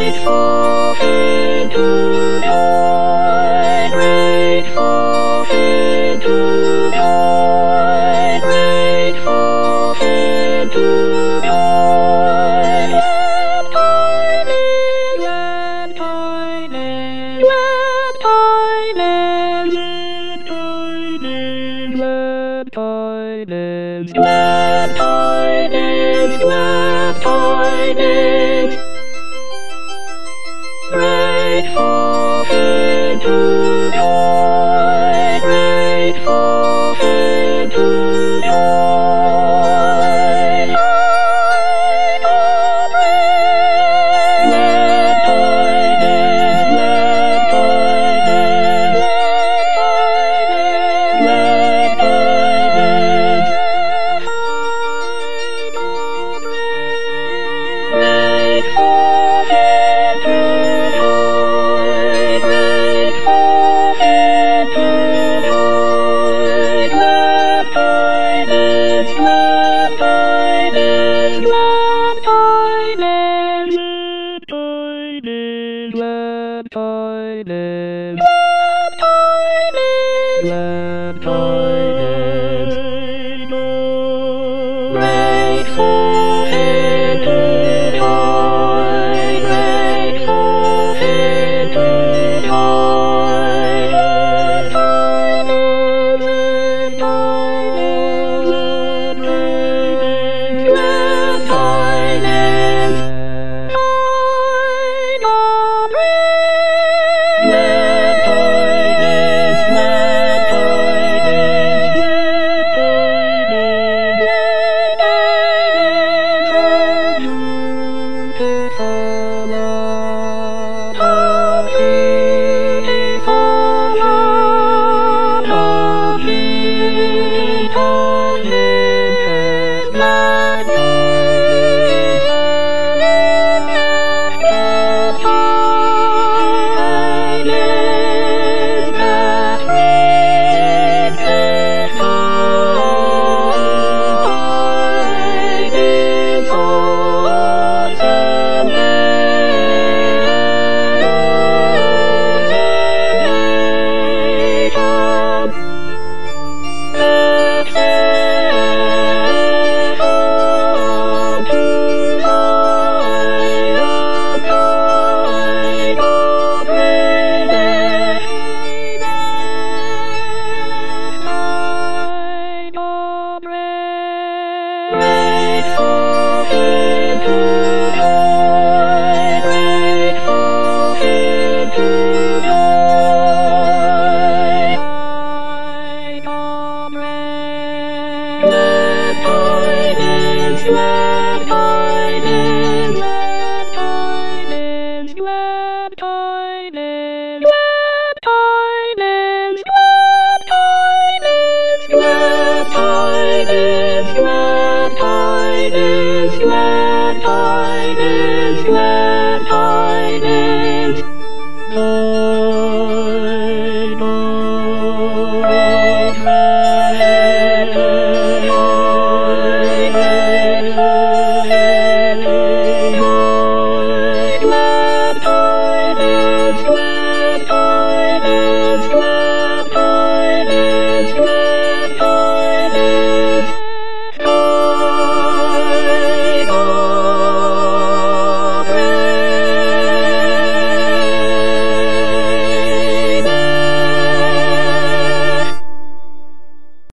Grateful feet to join, grateful feet to join, grateful feet to join. Glad tidings, glad tidings, glad tidings, glad tidings, glad tidings, glad tidings. Grateful feet to join, grateful feet to join. Light of rain, glad tidings, glad tidings, glad tidings, light of rain. Grateful feet to join, grateful feet to join, glad tidings, glad tidings, glad tidings, glad tidings, glad tidings.